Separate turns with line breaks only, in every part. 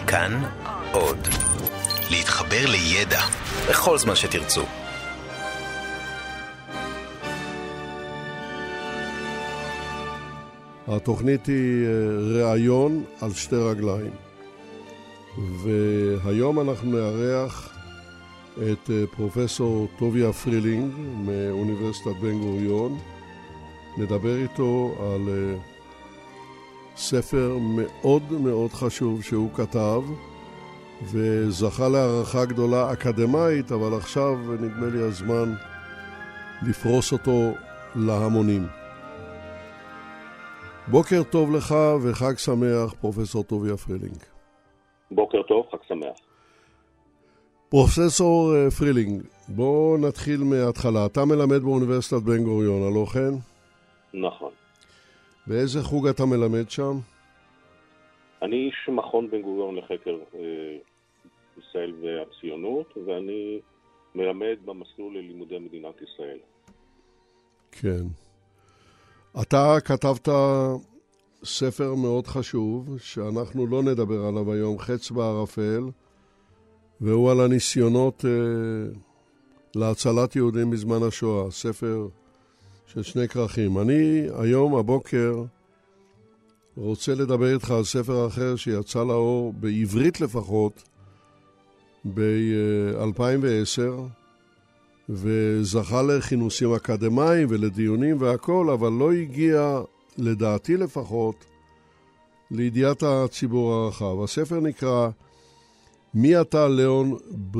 כאן עוד. להתחבר לידע בכל זמן שתרצו.
התוכנית היא ראיון על שתי רגליים. והיום אנחנו נארח את פרופסור טוביה פרילינג מאוניברסיטת בן גוריון. נדבר איתו על ספר מאוד מאוד חשוב שהוא כתב, וזכה להערכה גדולה אקדמית, אבל עכשיו נדמה לי הזמן לפרוס אותו להמונים. בוקר טוב לך וחג שמח, פרופסור טוביה פרילינג.
בוקר טוב, חג שמח.
פרופסור פרילינג, בוא נתחיל מההתחלה. אתה מלמד באוניברסיטת בן גוריון, הלא כן?
נכון.
באיזה חוג אתה מלמד שם?
אני איש מכון בן גוריון לחקר ישראל והציונות, ואני מלמד במסלול ללימודי מדינת ישראל.
כן. אתה כתבת ספר מאוד חשוב, שאנחנו לא נדבר עליו היום, חץ בערפל, והוא על הניסיונות להצלת יהודים בזמן השואה, ספר של שני כרכים. אני היום הבוקר רוצה לדבר איתך על ספר אחר שיצא לאור בעברית לפחות ב-2010, וזכה לכינוסים אקדמיים ולדיונים והכל, אבל לא הגיע, לדעתי לפחות, לידיעת הציבור הרחב. הספר נקרא מי אתה ליאון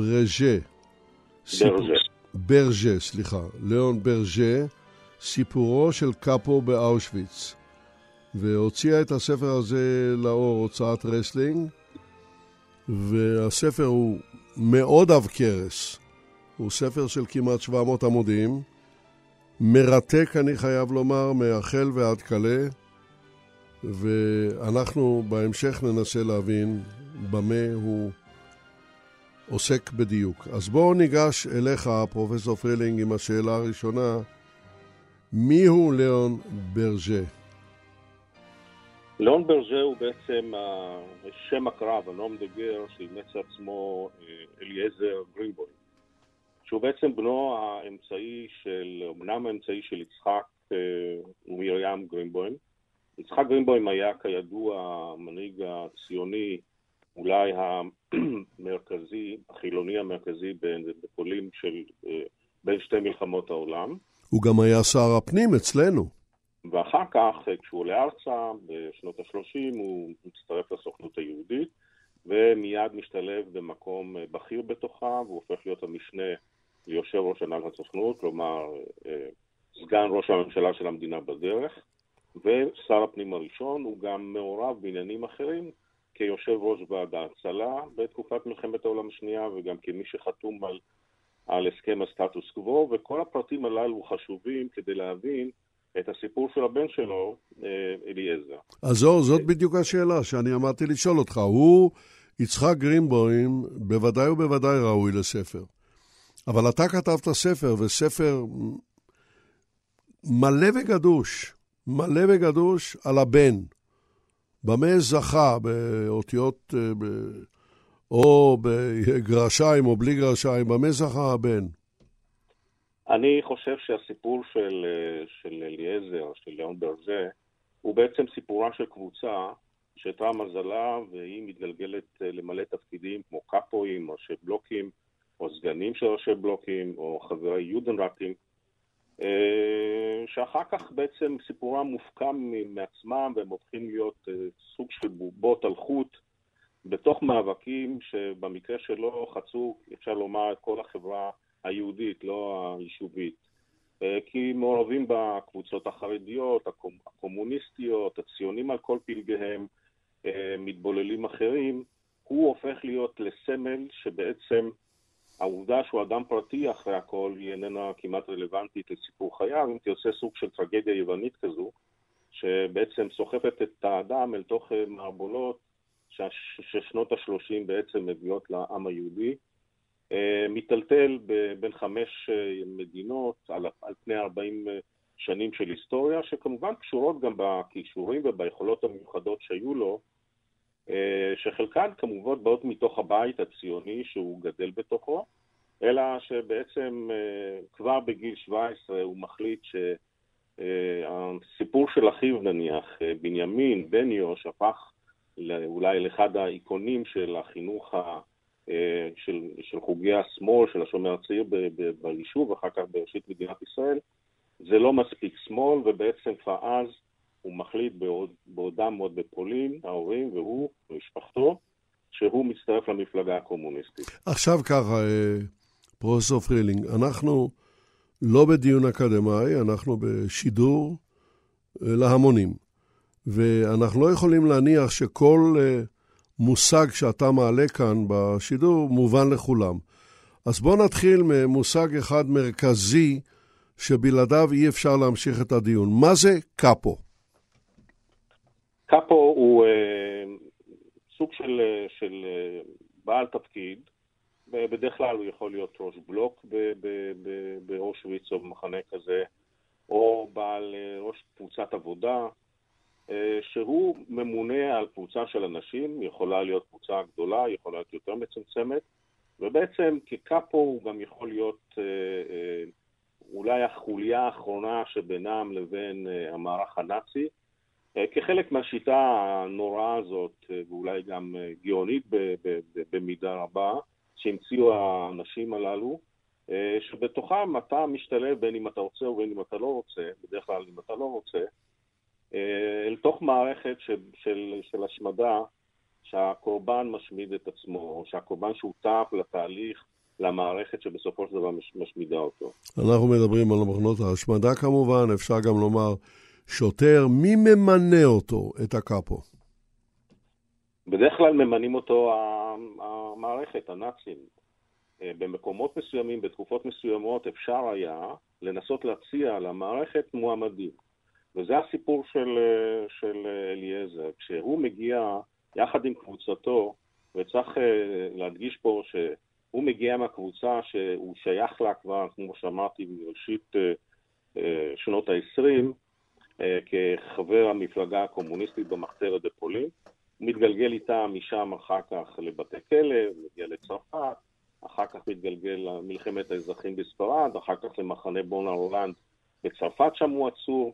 ברג'ה, ליאון ברג'ה, סיפורו של קאפו באושוויץ. והוציאה את הספר הזה לאור הוצאת רסלינג, והספר הוא מאוד עב כרס. הוא ספר של כמעט 700 עמודים, מרתק אני חייב לומר, מהחל ועד כלה, ואנחנו בהמשך ננסה להבין במה הוא עוסק בדיוק. אז בואו ניגש אליך, פרופסור פרילינג, עם השאלה הראשונה. מי הוא ליאון ברג'ה?
ליאון ברג'ה הוא בעצם שם הקרב, הנום דה גר, שאימץ עצמו אליעזר גרינבוים, שהוא בעצם בנו האמצעי אמנם האמצעי של יצחק ומרים גרינבוים. יצחק גרינבוים היה כידוע המנהיג הציוני, אולי המרכזי, החילוני המרכזי בפולין בין שתי מלחמות העולם.
הוא גם היה שר הפנים אצלנו.
ואחר כך, כשהוא עולה ארצה, בשנות ה-30, הוא מצטרף לסוכנות היהודית, ומיד משתלב במקום בכיר בתוכה, והוא הופך להיות המשנה ליושב ראש הנהלת הסוכנות, כלומר, סגן ראש הממשלה של המדינה בדרך, ושר הפנים הראשון. הוא גם מעורב בעניינים אחרים, כיושב ראש ועד ההצלה בתקופת מלחמת העולם השנייה, וגם כמי שחתום על הסכם הסטטוס קוו, וכל הפרטים הללו חשובים כדי להבין את הסיפור של הבן שלו, אליעזר.
אז זאת בדיוק השאלה שאני אמרתי לשאול אותך. הוא, יצחק גרינבוים, בוודאי ובוודאי ראוי לספר. אבל אתה כתבת ספר, וספר מלא וגדוש על הבן. במה זכה, באותיות או בגרשיים או בלי גרשיים, במה זכה הבן?
אני חושב שהסיפור של אליעזר, של ליאון ברג'ה, הוא בעצם סיפורה של קבוצה שאיתרה מזלה, והיא מתגלגלת למלא תפקידים כמו קאפואים או ראשי בלוקים, או סגנים של ראשי בלוקים, או חברי יודנראטים, שאחר כך בעצם סיפורם מופקם מעצמם, והם הופכים להיות סוג של בובות על חוט, בתוך מאבקים שבמקרה שלו חצו, אפשר לומר, את כל החברה היהודית, לא היישובית. כי מעורבים בקבוצות החרדיות, הקומוניסטיות, הציונים על כל פלגיהם, מתבוללים אחרים. הוא הופך להיות לסמל שבעצם העובדה שהוא אדם פרטי אחרי הכל היא איננה כמעט רלוונטית לסיפור חייו, אם תרצה סוג של טרגדיה יוונית כזו, שבעצם סוחפת את האדם אל תוך מערבולות ששנות ה-30 בעצם מביאות לעם היהודי. מטלטל בין 5 מדינות על פני 40 שנים של היסטוריה, שכמובן קשורות גם בכישורים וביכולות המיוחדות שהיו לו, שחלקן כמובן באות מתוך הבית הציוני שהוא גדל בתוכו, אלא שבעצם כבר בגיל 17 הוא מחליט שהסיפור של אחיו נניח, בנימין, בן יוש, הפך אולי לאחד האיקונים של החינוך של חוגי השמאל, של השומר הצעיר ביישוב, אחר כך בראשית מדינת ישראל. זה לא מספיק שמאל, ובעצם כבר אז הוא מחליט בעודם עוד בפולין, ההורים והוא ומשפחתו, שהוא מצטרף למפלגה הקומוניסטית.
עכשיו ככה, פרופסור פרילינג, אנחנו לא בדיון אקדמי, אנחנו בשידור להמונים. ואנחנו לא יכולים להניח שכל מושג שאתה מעלה כאן בשידור מובן לכולם. אז בואו נתחיל ממושג אחד מרכזי שבלעדיו אי אפשר להמשיך את הדיון. מה זה קאפו?
קאפו הוא סוג של בעל תפקיד, בדרך כלל הוא יכול להיות ראש בלוק באושוויץ או במחנה כזה, או בעל ראש קבוצת עבודה, שהוא ממונה על קבוצה של אנשים, יכולה להיות קבוצה גדולה, יכולה להיות יותר מצומצמת, ובעצם כקאפו הוא גם יכול להיות אולי החוליה האחרונה שבינם לבין המערך הנאצי, כחלק מהשיטה הנוראה הזאת, ואולי גם גאונית במידה רבה, שהמציאו האנשים הללו, שבתוכם אתה משתלב בין אם אתה רוצה ובין אם אתה לא רוצה, בדרך כלל אם אתה לא רוצה, אל תוך מערכת של השמדה, שהקורבן משמיד את עצמו, או שהקורבן שותף לתהליך, למערכת שבסופו של דבר משמידה אותו.
אנחנו מדברים על מחנות ההשמדה כמובן, אפשר גם לומר שוטר, מי ממנה אותו, את הקאפו?
בדרך כלל ממנים אותו המערכת, הנאצים. במקומות מסוימים, בתקופות מסוימות, אפשר היה לנסות להציע למערכת מועמדים. וזה הסיפור של אליעזר. כשהוא מגיע יחד עם קבוצתו, וצריך להדגיש פה שהוא מגיע מהקבוצה שהוא שייך לה כבר, כמו שאמרתי, בראשית שנות ה-20, כחבר המפלגה הקומוניסטית במחתרת בפולין. הוא מתגלגל איתה משם אחר כך לבתי כלא, מגיע לצרפת, אחר כך מתגלגל למלחמת האזרחים בספרד, אחר כך למחנה בון-ארלנד בצרפת, שם הוא עצור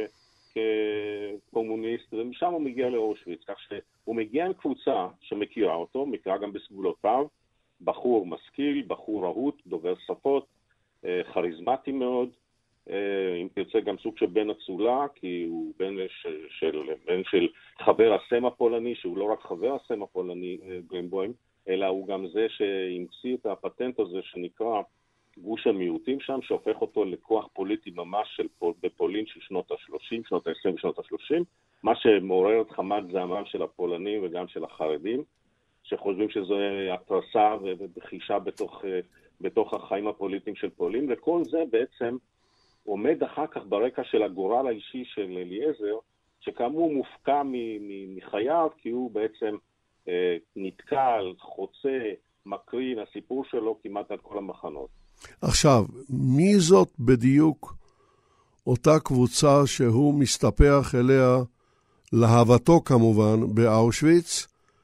כקומוניסט, ומשם הוא מגיע לאושוויץ, כך שהוא מגיע עם קבוצה שמכירה אותו, מכירה גם בסגולותיו, בחור משכיל, בחור רהוט, דובר שפות, כריזמטי מאוד, אם תרצה גם סוג של בן אצולה, כי הוא בן של חבר הסם הפולני, שהוא לא רק חבר הסם הפולני גרינבוים, אלא הוא גם זה שהמציא את הפטנט הזה שנקרא גוש המיעוטים שם, שהופך אותו לכוח פוליטי ממש בפולין של שנות ה-30, שנות ה-20 ושנות ה-30, מה שמעורר את חמת זעמם של הפולנים וגם של החרדים, שחושבים שזו התרסה ובחישה בתוך החיים הפוליטיים של פולין, וכל זה בעצם עומד אחר כך ברקע של הגורל האישי של אליעזר, שכאמור מופקע מחייו, כי הוא בעצם נתקל, חוצה, מקרין, הסיפור שלו כמעט על כל המחנות.
עכשיו, מי זאת בדיוק אותה קבוצה שהוא מסתפח אליה, להבתו כמובן, באושוויץ,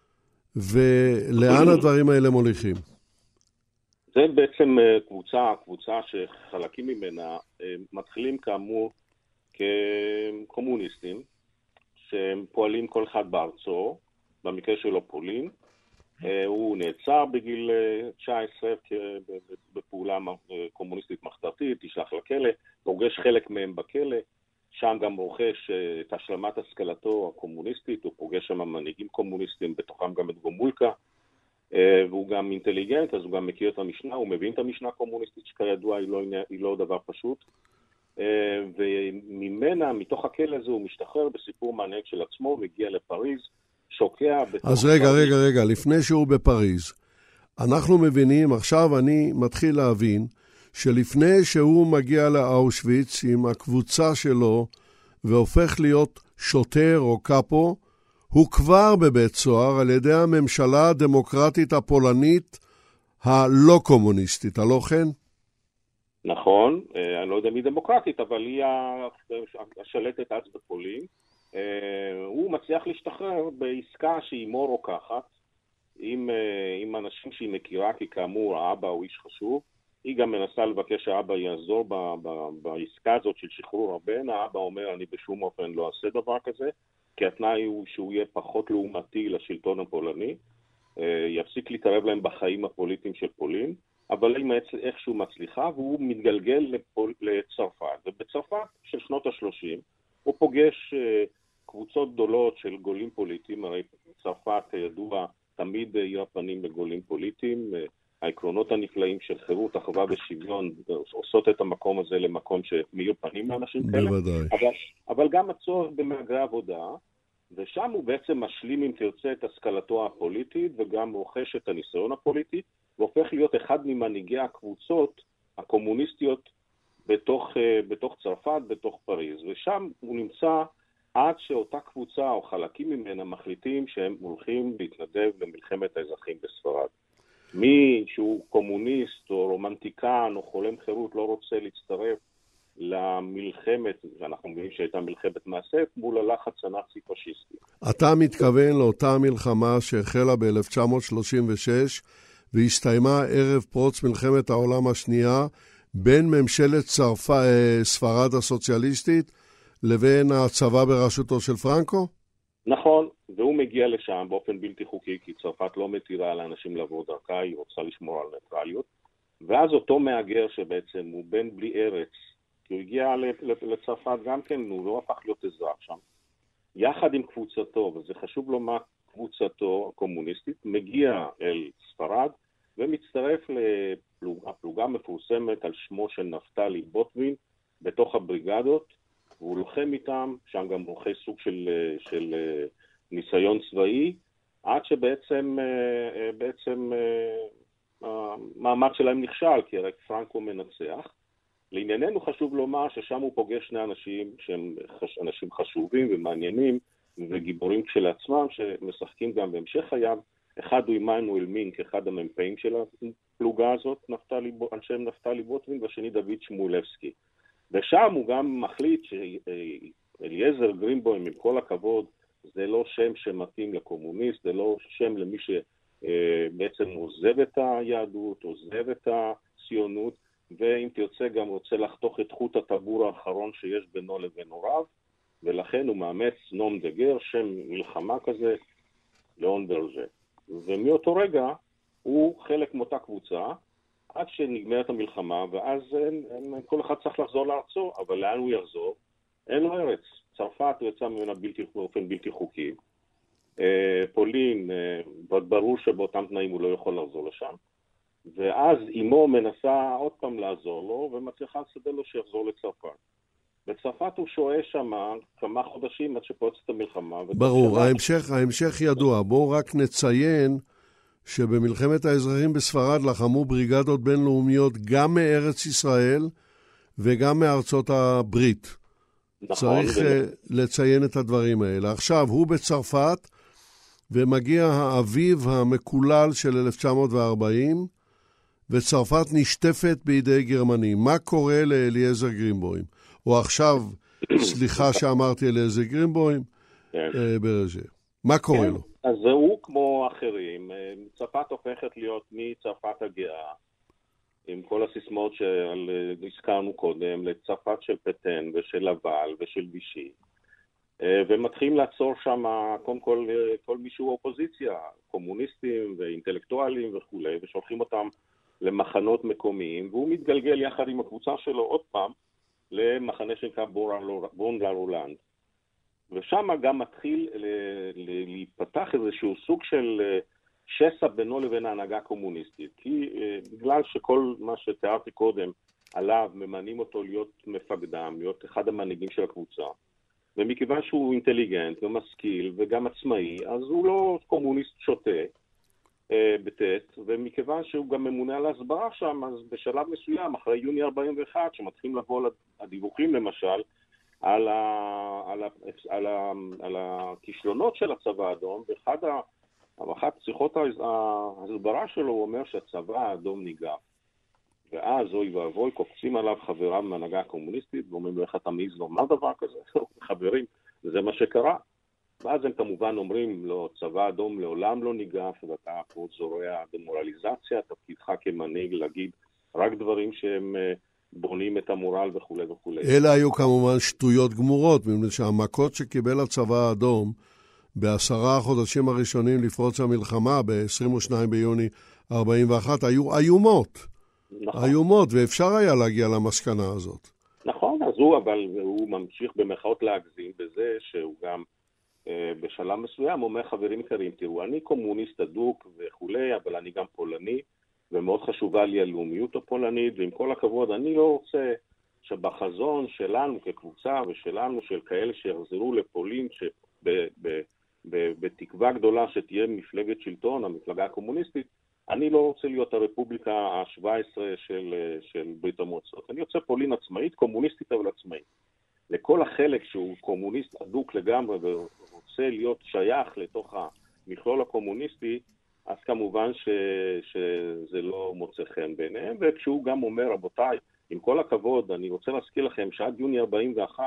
ולאן הדברים האלה מוליכים?
זה בעצם קבוצה שחלקים ממנה מתחילים כאמור כקומוניסטים, שהם פועלים כל אחד בארצו, במקרה שלו פולין. הוא נעצר בגיל 19 בפעולה קומוניסטית מחתרתית, תשלח לכלא, פוגש חלק מהם בכלא, שם גם רוכש את השלמת השכלתו הקומוניסטית, הוא פוגש שם מנהיגים קומוניסטים, בתוכם גם את גומולקה, והוא גם אינטליגנט, אז הוא גם מכיר את המשנה, הוא מבין את המשנה הקומוניסטית שכידוע היא לא דבר פשוט, וממנה, מתוך הכלא הזה הוא משתחרר בסיפור מעניין של עצמו, מגיע לפריז, שוקע בתוך...
אז רגע, לפני שהוא בפריז, אנחנו מבינים, עכשיו אני מתחיל להבין, שלפני שהוא מגיע לאושוויץ עם הקבוצה שלו, והופך להיות שוטר או קאפו, הוא כבר בבית סוהר על ידי הממשלה הדמוקרטית הפולנית הלא קומוניסטית, הלא כן?
נכון, אני לא יודע מי דמוקרטית, אבל היא השלטת אז בפולין, הוא מצליח להשתחרר בעסקה שהיא מור רוקחת, עם אנשים שהיא מכירה, כי כאמור האבא הוא איש חשוב. היא גם מנסה לבקש שהאבא יעזור בעסקה הזאת של שחרור הבן. האבא אומר, אני בשום אופן לא אעשה דבר כזה, כי התנאי הוא שהוא יהיה פחות לעומתי לשלטון הפולני, יפסיק להתערב להם בחיים הפוליטיים של פולין, אבל היא איכשהו מצליחה, והוא מתגלגל לצרפת. ובצרפת של שנות ה-30 הוא פוגש קבוצות גדולות של גולים פוליטיים, הרי צרפת ידוע תמיד עיר הפנים לגולים פוליטיים, העקרונות הנפלאים של חירות, אחווה ושוויון עושות את המקום הזה למקום שמאיר פנים לאנשים כאלה. אבל גם הצורך במהגרי עבודה, ושם הוא בעצם משלים, אם תרצה, את השכלתו הפוליטית, וגם רוכש את הניסיון הפוליטי, והופך להיות אחד ממנהיגי הקבוצות הקומוניסטיות בתוך צרפת, בתוך פריז. ושם הוא נמצא עד שאותה קבוצה או חלקים ממנה מחליטים שהם הולכים להתנדב למלחמת האזרחים בספרד. מי שהוא קומוניסט או רומנטיקן או חולם חירות לא רוצה להצטרף למלחמת, ואנחנו מבינים שהייתה מלחמת מאסף, מול הלחץ הנאצי-פשיסטי.
אתה מתכוון לאותה מלחמה שהחלה ב-1936 והסתיימה ערב פרוץ מלחמת העולם השנייה בין ממשלת ספרד הסוציאליסטית לבין הצבא בראשותו של פרנקו?
נכון, והוא מגיע לשם באופן בלתי חוקי, כי צרפת לא מתירה לאנשים לעבור דרכה, היא רוצה לשמור על ניטרליות, ואז אותו מהגר שבעצם הוא בן בלי ארץ, כי הוא הגיע לצרפת גם כן, הוא לא הפך להיות אזרח שם, יחד עם קבוצתו, וזה חשוב לומר, קבוצתו הקומוניסטית, מגיע אל ספרד, ומצטרף לפלוגה מפורסמת על שמו של נפתלי בוטווין, בתוך הבריגדות, והוא לוחם איתם, שם גם רוחי סוג של ניסיון צבאי, עד שבעצם המאמץ שלהם נכשל, כי הרי פרנקו מנצח. לענייננו חשוב לומר ששם הוא פוגש שני אנשים שהם אנשים חשובים ומעניינים וגיבורים כשלעצמם, שמשחקים גם בהמשך חייו. אחד הוא עמנואל מינק, אחד המ"פים של הפלוגה הזאת, על שם נפתלי בוטווין, והשני דוד שמואלבסקי. ושם הוא גם מחליט שאליעזר גרינבוים, עם כל הכבוד, זה לא שם שמתאים לקומוניסט, זה לא שם למי שבעצם עוזב את היהדות, עוזב את הציונות, ואם תרצה גם רוצה לחתוך את חוט הטבור האחרון שיש בינו לבין הוריו, ולכן הוא מאמץ נום דה גר, שם מלחמה כזה, לאון ברג'ה. ומאותו רגע הוא חלק מאותה קבוצה, עד שנגמרת המלחמה, ואז כל אחד צריך לחזור לארצו, אבל לאן הוא יחזור? אין לו ארץ. צרפת הוא יצא ממנה באופן בלתי חוקי. פולין, ברור שבאותם תנאים הוא לא יכול לחזור לשם. ואז אמו מנסה עוד פעם לעזור לו, ומצליחה לסדר לו שיחזור לצרפת. בצרפת הוא שוהה שם כמה חודשים עד שפורצת המלחמה.
ברור, ההמשך ידוע. בואו רק נציין שבמלחמת האזרחים בספרד לחמו בריגדות בינלאומיות גם מארץ ישראל וגם מארצות הברית. נכון, צריך לציין את הדברים האלה. עכשיו, הוא בצרפת ומגיע האביב המקולל של 1940, וצרפת נשטפת בידי גרמנים. מה קורה לאליעזר גרינבוים? או עכשיו, סליחה שאמרתי אליעזר גרינבוים, ברג'ה. מה קורה לו?
אז הוא כמו אחרים, צרפת הופכת להיות מצרפת הגאה, עם כל הסיסמאות שהזכרנו קודם, לצרפת של פטן ושל לבל ושל וישי, ומתחילים לעצור שם קודם כל מישהו אופוזיציה, קומוניסטים ואינטלקטואלים וכו', ושולחים אותם למחנות מקומיים, והוא מתגלגל יחד עם הקבוצה שלו עוד פעם למחנה שנקרא בון לה רולנד. ושם גם מתחיל להיפתח איזשהו סוג של שסע בינו לבין ההנהגה הקומוניסטית, כי בגלל שכל מה שתיארתי קודם עליו ממנים אותו להיות מפקדם, להיות אחד המנהיגים של הקבוצה, ומכיוון שהוא אינטליגנט ומשכיל וגם עצמאי, אז הוא לא קומוניסט שוטה בתת, ומכיוון שהוא גם ממונה על ההסברה שם, אז בשלב מסוים, אחרי יוני 41, שמתחילים לבוא הדיווחים למשל, על הכישלונות של הצבא האדום, באחת שיחות ההסברה שלו הוא אומר שהצבא האדום ניגף. ואז אוי ואבוי, קופצים עליו חבריו מהנהגה הקומוניסטית, ואומרים לו איך אתה מעז לומר דבר כזה? חברים, וזה מה שקרה. ואז הם כמובן אומרים לו, צבא אדום לעולם לא ניגף, ואתה פה זורע דמורליזציה, תפקידך כמנהיג להגיד רק דברים שהם בונים את המורל וכו' וכו'.
אלה היו כמובן שטויות גמורות, מפני שהמכות שקיבל הצבא האדום ב10 החודשים הראשונים לפרוץ המלחמה, ב-22 ביוני 41, היו איומות. נכון. איומות, ואפשר היה להגיע למסקנה הזאת.
נכון, אז הוא ממשיך במחאות להגזים בזה שהוא גם בשלב מסוים אומר, חברים יקרים, תראו, אני קומוניסט אדוק וכולי, אבל אני גם פולני, ומאוד חשובה לי הלאומיות הפולנית, ועם כל הכבוד, אני לא רוצה שבחזון שלנו כקבוצה ושלנו של כאלה שיחזרו לפולין, בתקווה גדולה שתהיה מפלגת שלטון, המפלגה הקומוניסטית, אני לא רוצה להיות הרפובליקה ה-17 של ברית המועצות. אני רוצה פולין עצמאית, קומוניסטית אבל עצמאית. לכל החלק שהוא קומוניסט אדוק לגמרי ורוצה להיות שייך לתוך המכלול הקומוניסטי, אז כמובן שזה לא מוצא חן ביניהם. וכשהוא גם אומר, רבותיי, עם כל הכבוד, אני רוצה להזכיר לכם שעד יוני 41,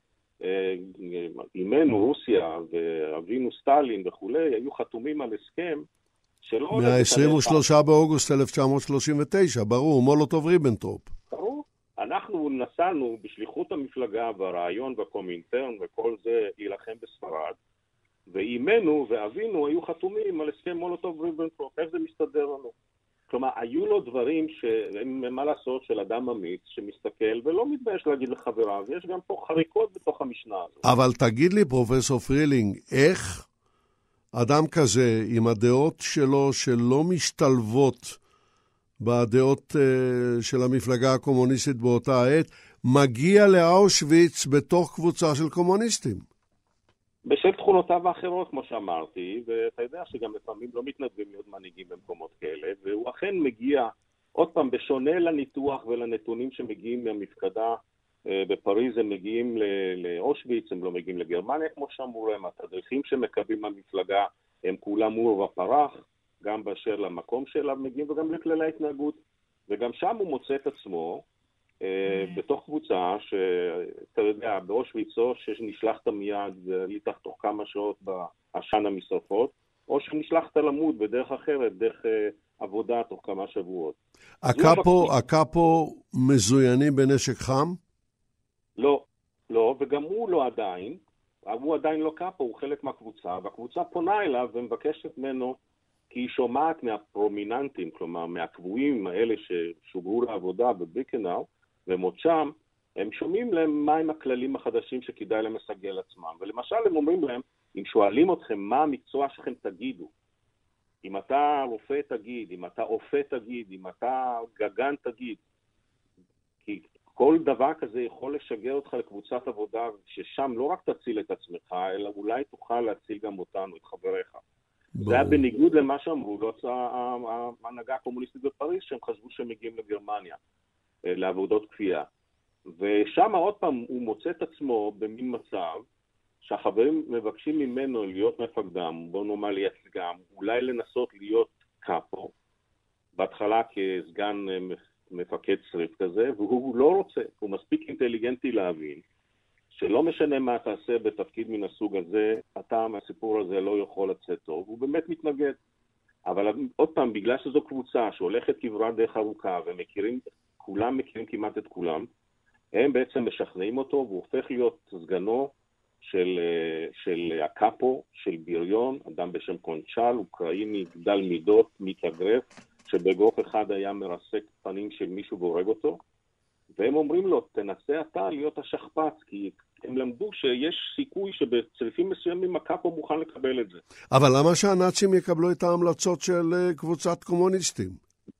אימנו רוסיה ואבינו סטלין וכולי, היו חתומים על הסכם שלא...
מה-23 באוגוסט 1939, ברור, מולוטוב ריבנטרופ.
ברור. אנחנו נסענו בשליחות המפלגה והרעיון והקומינטרן וכל זה להילחם בספרד, ואימנו ואבינו היו חתומים על הסכם מולוטוב ריבנטרופ. איך זה מסתדר לנו? כלומר, היו לו דברים שהם מה לעשות של אדם אמיץ שמסתכל ולא מתבייש להגיד לחבריו, ויש גם פה חריקות בתוך המשנה הזאת.
אבל תגיד לי, פרופסור פרילינג, איך אדם כזה עם הדעות שלו שלא משתלבות בדעות של המפלגה הקומוניסטית באותה עת, מגיע לאושוויץ בתוך קבוצה של קומוניסטים?
בשל תכונותיו האחרות, כמו שאמרתי, ואתה יודע שגם לפעמים לא מתנדבים להיות מנהיגים במקומות כאלה, והוא אכן מגיע, עוד פעם, בשונה לניתוח ולנתונים שמגיעים מהמפקדה בפריז, הם מגיעים לאושוויץ, הם לא מגיעים לגרמניה, כמו שאמרו להם, התדריכים שמקבלים מהמפלגה הם כולם מור ופרח, גם באשר למקום שלה מגיעים וגם לכללי ההתנהגות, וגם שם הוא מוצא את עצמו בתוך קבוצה שאתה יודע, באושוויצו שנשלחת מיד ולהיתך תוך כמה שעות בעשן המשרפות, או שנשלחת למות בדרך אחרת, דרך עבודה תוך כמה שבועות.
הקאפו מזוינים בנשק חם?
לא, לא, וגם הוא לא עדיין, הוא עדיין לא קאפו, הוא חלק מהקבוצה, והקבוצה פונה אליו ומבקשת ממנו, כי היא שומעת מהפרומיננטים, כלומר מהקבועים האלה ששוגרו לעבודה בביקנאו, והם עוד שם, הם שומעים להם מהם הכללים החדשים שכדאי להם לסגל עצמם. ולמשל הם אומרים להם, אם שואלים אתכם מה המקצוע שלכם תגידו, אם אתה רופא תגיד, אם אתה אופה תגיד, אם אתה גגן תגיד, כי כל דבר כזה יכול לשגר אותך לקבוצת עבודה, ששם לא רק תציל את עצמך, אלא אולי תוכל להציל גם אותנו, את חבריך. זה היה בניגוד למה שאמרו, לא ההנהגה הקומוניסטית בפריז, שהם חשבו שהם מגיעים לגרמניה, לעבודות כפייה. ושם עוד פעם הוא מוצא את עצמו במין מצב, שהחברים מבקשים ממנו להיות מפקדם, בוא נאמר לייצגם, אולי לנסות להיות קאפו, בהתחלה כסגן מפקד שריף כזה, והוא לא רוצה, הוא מספיק אינטליגנטי להבין, שלא משנה מה תעשה בתפקיד מן הסוג הזה, אתה מהסיפור הזה לא יכול לצאת טוב, הוא באמת מתנגד. אבל עוד פעם, בגלל שזו קבוצה שהולכת כברת דרך ארוכה, ומכירים, כולם מכירים כמעט את כולם, הם בעצם משכנעים אותו, והוא הופך להיות סגנו של הקאפו, של ביריון, אדם בשם קונצ'ל, אוקראיני גדל מידות, מתאגרף, שבגוף אחד היה מרסק פנים של מישהו והורג אותו, והם אומרים לו, תנסה אתה להיות השכפ"ץ, כי הם למדו שיש סיכוי שבצריפים מסוימים הקאפו מוכן לקבל את זה.
אבל למה שהנאצים יקבלו את ההמלצות של קבוצת קומוניסטים?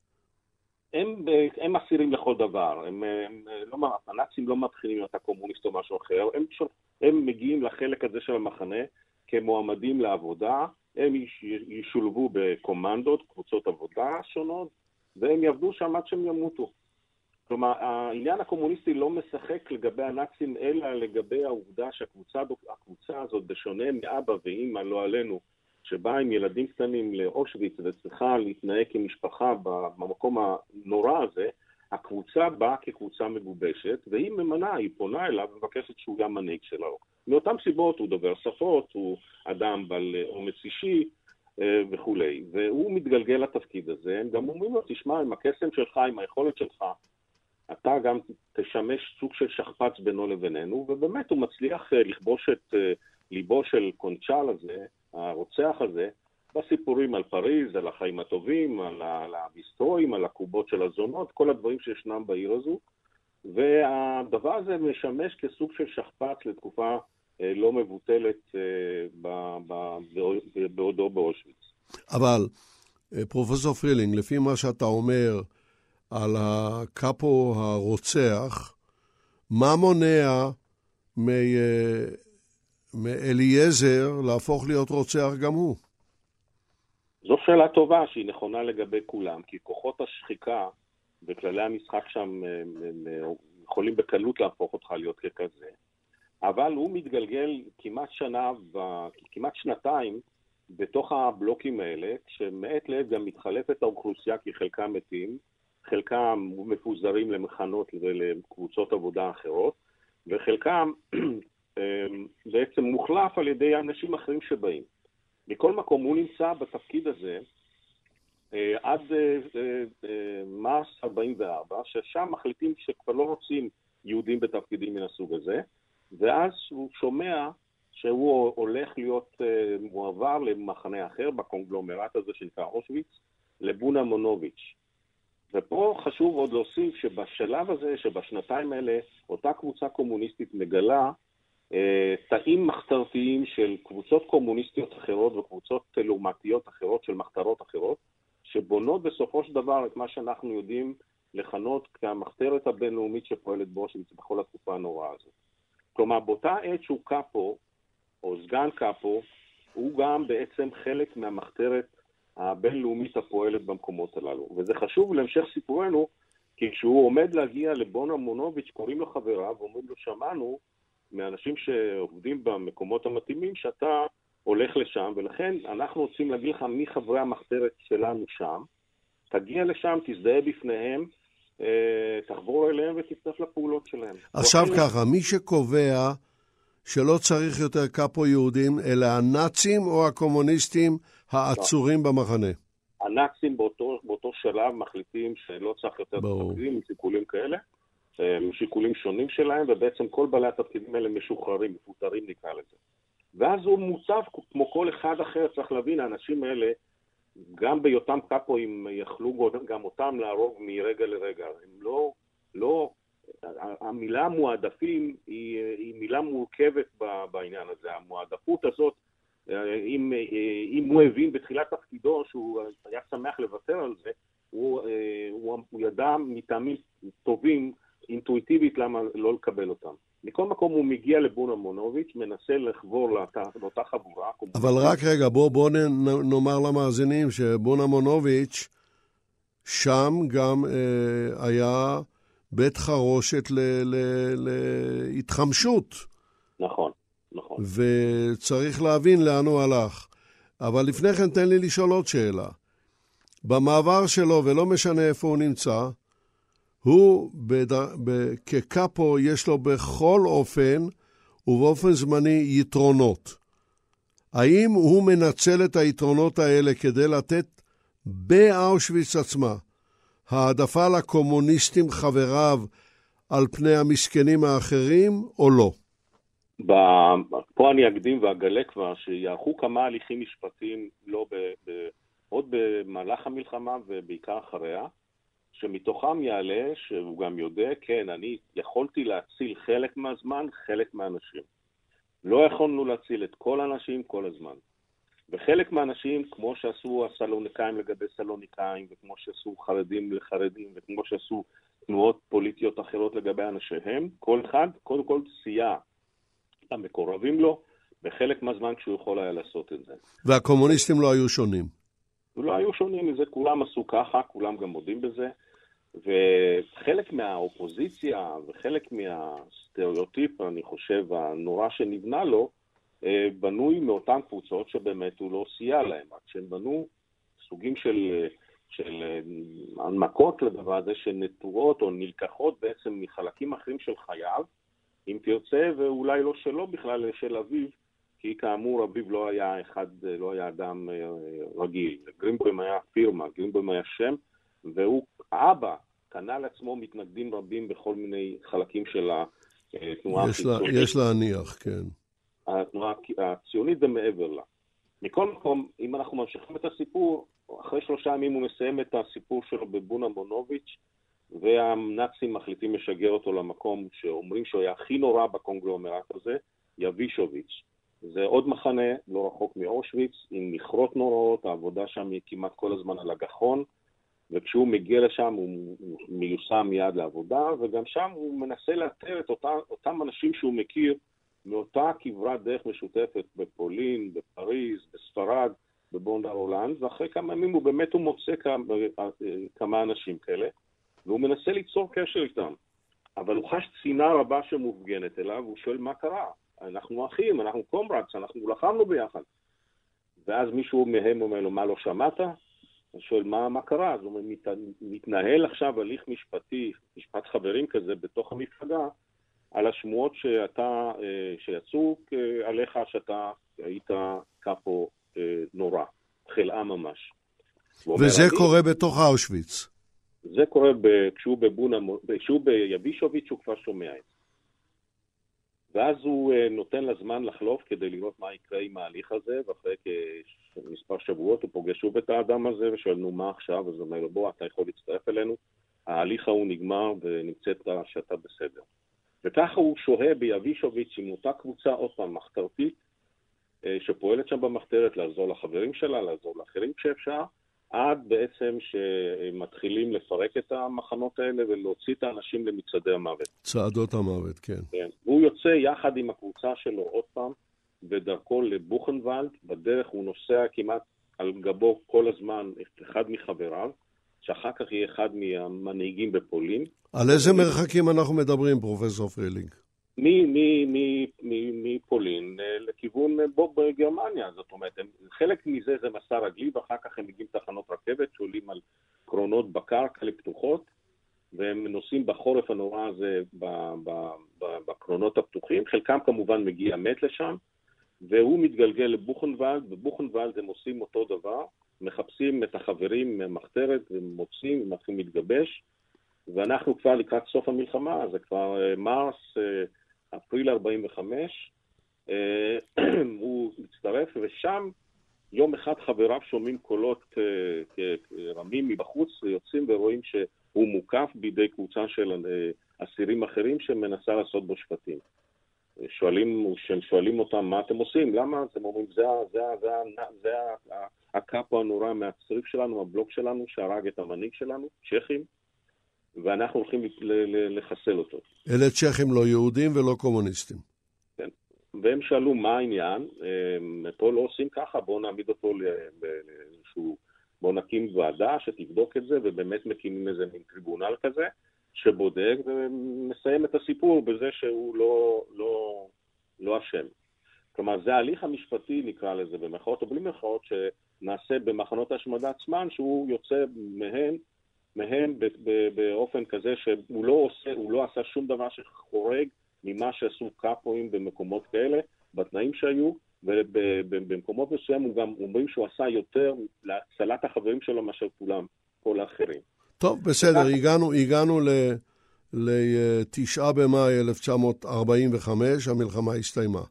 הם אסירים לכל דבר. הנאצים לא מבחינים אם אתה קומוניסט או משהו אחר. הם מגיעים לחלק הזה של המחנה כמועמדים לעבודה, הם ישולבו בקומנדות, קבוצות עבודה שונות, והם יעבדו שם עד שהם ימותו. כלומר, העניין הקומוניסטי לא משחק לגבי הנאצים, אלא לגבי העובדה שהקבוצה הזאת, בשונה מאבא ואמא, לא עלינו, שבאה עם ילדים קטנים לאושוויץ וצריכה להתנהג כמשפחה במקום הנורא הזה, הקבוצה באה כקבוצה מגובשת, והיא ממנה, היא פונה אליו ומבקשת שהוא גם מנהיג שלו. מאותן סיבות הוא דובר שפות, הוא אדם בעל אומץ אישי וכולי, והוא מתגלגל לתפקיד הזה. הם גם אומרים לו, תשמע, עם הקסם שלך, עם היכולת שלך, אתה גם תשמש סוג של שכפ"ץ בינו לבינינו, ובאמת הוא מצליח לכבוש את ליבו של קונצ'ל הזה, הרוצח הזה, בסיפורים על פריז, על החיים הטובים, על הביסטרואים, על הקובות של הזונות, כל הדברים שישנם בעיר הזו, והדבר הזה משמש כסוג של שכפ"ץ לתקופה לא מבוטלת בעודו באושוויץ.
אבל פרופסור פרילינג, לפי מה שאתה אומר על הקאפו הרוצח, מה מונע מאליעזר להפוך להיות רוצח גם הוא?
זו שאלה טובה שהיא נכונה לגבי כולם, כי כוחות השחיקה וכללי המשחק שם יכולים בקלות להפוך אותך להיות ככזה. אבל הוא מתגלגל כמעט שנתיים בתוך הבלוקים האלה, כשמעת לעת גם מתחלפת האוכלוסייה, כי חלקם מתים, חלקם מפוזרים למחנות ולקבוצות עבודה אחרות, וחלקם בעצם מוחלף על ידי אנשים אחרים שבאים. מכל מקום הוא נמצא בתפקיד הזה עד מרס 44, ששם מחליטים שכבר לא רוצים יהודים בתפקידים מן הסוג הזה, ואז הוא שומע שהוא הולך להיות מועבר למחנה אחר בקונגלומרט הזה שנקרא אושוויץ, לבונה מונוביץ'. ופה חשוב עוד להוסיף שבשלב הזה, שבשנתיים האלה, אותה קבוצה קומוניסטית מגלה תאים מחתרתיים של קבוצות קומוניסטיות אחרות וקבוצות לעומתיות אחרות של מחתרות אחרות, שבונות בסופו של דבר את מה שאנחנו יודעים לכנות כמחתרת הבינלאומית שפועלת באושוויץ בכל התקופה הנוראה הזאת. כלומר, באותה עת שהוא קאפו, או סגן קאפו, הוא גם בעצם חלק מהמחתרת הבינלאומית הפועלת במקומות הללו. וזה חשוב להמשך סיפורנו, כי כשהוא עומד להגיע לבונה מונוביץ', קוראים לו חבריו, ואומרים לו, שמענו מאנשים שעובדים במקומות המתאימים, שאתה הולך לשם, ולכן אנחנו רוצים להגיד לך מי חברי המחתרת שלנו שם, תגיע לשם, תזדהה בפניהם, תחבור אליהם ותצטרף לפעולות שלהם.
עכשיו ככה, מי שקובע שלא צריך יותר קאפו יהודים, אלא הנאצים או הקומוניסטים העצורים במחנה?
הנאצים באותו שלב מחליטים שלא צריך יותר תפקידים, משיקולים כאלה, משיקולים שונים שלהם, ובעצם כל בעלי התפקידים האלה משוחררים, מפוטרים נקרא לזה. ואז הוא מוצב כמו כל אחד אחר, צריך להבין, האנשים האלה, גם בהיותם קאפואים, יכלו גם אותם להרוג מרגע לרגע. הם לא, המילה מועדפים היא מילה מורכבת בעניין הזה. המועדפות הזאת, אם הוא הבין בתחילת תפקידו שהוא היה שמח לוותר על זה, הוא ידע מטעמים טובים, אינטואיטיבית, למה לא לקבל אותם. מכל מקום הוא מגיע לבונה מונוביץ', מנסה לחבור לאותה חבורה.
אבל רק רגע, בוא נאמר למאזינים שבונה מונוביץ' שם גם היה בית חרושת להתחמשות.
נכון.
וצריך להבין לאן הוא הלך. אבל לפני כן תן לי לשאול עוד שאלה. במעבר שלו, ולא משנה איפה הוא נמצא, הוא כקאפו יש לו בכל אופן ובאופן זמני יתרונות. האם הוא מנצל את היתרונות האלה כדי לתת באושוויץ עצמה העדפה לקומוניסטים חבריו על פני המסכנים האחרים או לא?
פה אני אקדים ואגלה כבר שיערכו כמה הליכים משפטיים עוד במהלך המלחמה ובעיקר אחריה, שמתוכם יעלה שהוא גם יודע, כן, אני יכולתי להציל חלק מהזמן, חלק מהאנשים. לא יכולנו להציל את כל האנשים כל הזמן. וחלק מהאנשים, כמו שעשו הסלוניקאים לגבי סלוניקאים, וכמו שעשו חרדים לחרדים, וכמו שעשו תנועות פוליטיות אחרות לגבי אנשיהם, כל אחד קודם כל סייע המקורבים לו, בחלק מהזמן כשהוא יכול היה לעשות את זה.
והקומוניסטים לא היו שונים.
לא היו שונים מזה, כולם עשו ככה, כולם גם מודים בזה, וחלק מהאופוזיציה וחלק מהסטריאוטיפ, אני חושב, הנורא שנבנה לו, בנוי מאותן קבוצות שבאמת הוא לא סייע להם, רק שהם בנו סוגים של הנמקות לדבר הזה שנטועות או נלקחות בעצם מחלקים אחרים של חייו, אם תרצה, ואולי לא שלו בכלל, של אביו, כי כאמור אביו לא היה אדם רגיל. גרינבוים היה פירמה, גרינבוים היה שם, והוא האבא, קנה לעצמו מתנגדים רבים בכל מיני חלקים של התנועה הציונית.
יש להניח, כן.
התנועה הציונית ומעבר לה. מכל מקום, אם אנחנו ממשיכים את הסיפור, אחרי 3 ימים הוא מסיים את הסיפור שלו בבונה מונוביץ', והנאצים מחליטים לשגר אותו למקום שאומרים שהוא היה הכי נורא בקונגלומרט הזה, יבישוביץ'. זה עוד מחנה, לא רחוק מאושוויץ, עם מכרות נוראות, העבודה שם היא כמעט כל הזמן על הגחון, וכשהוא מגיע לשם הוא מיוסם מיד לעבודה, וגם שם הוא מנסה לאתר את אותם אנשים שהוא מכיר, מאותה כברת דרך משותפת בפולין, בפריז, בספרד, בבונדר הולנד, ואחרי כמה ימים הוא באמת מוצא כמה אנשים כאלה, והוא מנסה ליצור קשר איתם. אבל הוא חש צינה רבה שמופגנת אליו, הוא שואל מה קרה? אנחנו אחים, אנחנו קומרדס, אנחנו לחמנו ביחד. ואז מישהו מהם אומר לו, מה לא שמעת? הוא שואל, מה קרה? אז הוא אומר, מתנהל עכשיו הליך משפטי, משפט חברים כזה, בתוך המפלגה, על השמועות שיצאו עליך, שאתה היית קאפו נורא, חלאה ממש.
וזה קורה בתוך אושוויץ.
זה קורה כשהוא ביבישוביץ' הוא כבר שומע את זה. ואז הוא נותן לזמן לחלוף כדי לראות מה יקרה עם ההליך הזה, ואחרי מספר שבועות הוא פוגש שוב את האדם הזה ושואל, נו מה עכשיו? אז הוא אומר לו, בוא, אתה יכול להצטרף אלינו, ההליך ההוא נגמר ונמצאת שאתה בסדר. וככה הוא שוהה ביבישוביץ' עם אותה קבוצה עוד פעם מחתרתית, שפועלת שם במחתרת לעזור לחברים שלה, לעזור לאחרים כשאפשר, עד בעצם שמתחילים לפרק את המחנות האלה ולהוציא את האנשים למצעדי המוות.
צעדות המוות, כן.
כן. והוא יוצא יחד עם הקבוצה שלו עוד פעם, בדרכו לבוכנוולד, בדרך הוא נוסע כמעט על גבו כל הזמן אחד מחבריו, שאחר כך יהיה אחד מהמנהיגים בפולין.
על איזה מרחקים אנחנו מדברים, פרופסור פרילינג?
מפולין לכיוון בגרמניה, זאת אומרת, חלק מזה זה מסע רגלי, ואחר כך הם מגיעים תחנות רכבת, שעולים על קרונות בקר כאלה פתוחות, והם נוסעים בחורף הנורא הזה בקרונות הפתוחים, חלקם כמובן מגיע מת לשם, והוא מתגלגל לבוכנוולד, בבוכנוולד הם עושים אותו דבר, מחפשים את החברים מהמחתרת, ומוצאים, ומתחילים להתגבש, ואנחנו כבר לקראת סוף המלחמה, זה כבר מרס, אפריל 45, הוא מצטרף, ושם יום אחד חבריו שומעים קולות רמים מבחוץ, ויוצאים ורואים שהוא מוקף בידי קבוצה של אסירים אחרים שמנסה לעשות בו שפטים. שואלים אותם, מה אתם עושים? למה? אתם אומרים, זה הקאפו הנורא מהצריף שלנו, הבלוק שלנו, שהרג את המנהיג שלנו, צ'כים, ואנחנו הולכים לחסל אותו.
אלה צ'כים לא יהודים ולא קומוניסטים.
כן. והם שאלו מה העניין, פה לא עושים ככה, בואו נעמיד אותו בואו נקים ועדה שתבדוק את זה, ובאמת מקימים איזה מין טריבונל כזה, שבודק ומסיים את הסיפור בזה שהוא לא אשם. כלומר, זה ההליך המשפטי, נקרא לזה, במחאות או בלי מחאות, שנעשה במחנות השמדה עצמן, שהוא יוצא מהם באופן כזה שהוא לא עשה שום דבר שחורג ממה שעשו קאפואים במקומות כאלה, בתנאים שהיו, ובמקומות מסוים הוא גם אומרים שהוא עשה יותר להצלת החברים שלו מאשר כולם, כל האחרים.
טוב, בסדר, הגענו ל-9 במאי 1945, המלחמה הסתיימה.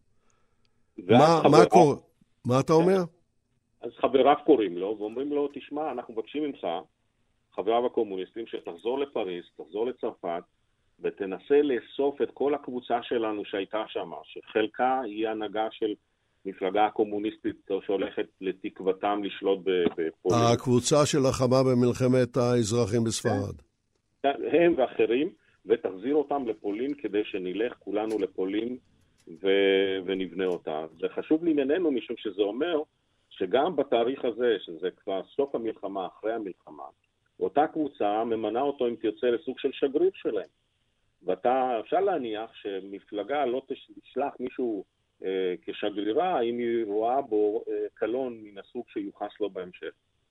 מה אתה אומר?
אז חבריו קוראים לו, ואומרים לו, תשמע, אנחנו מבקשים ממך, חבריו הקומוניסטים, שתחזור לפריז, תחזור לצרפת, ותנסה לאסוף את כל הקבוצה שלנו שהייתה שם, שחלקה היא הנהגה של מפלגה הקומוניסטית שהולכת לתקוותם לשלוט בפולין.
הקבוצה של לחמה במלחמת האזרחים בספרד.
הם ואחרים, ותחזיר אותם לפולין כדי שנלך כולנו לפולין ונבנה אותה. זה חשוב לענייננו משום שזה אומר שגם בתאריך הזה, שזה כבר סוף המלחמה, אחרי המלחמה, אותה קבוצה ממנה אותו אם תרצה לסוג של שגריר שלהם. אפשר להניח שמפלגה לא תשלח מישהו כשגרירה אם היא רואה בו קלון מן הסוג שיוחס לו בהמשך.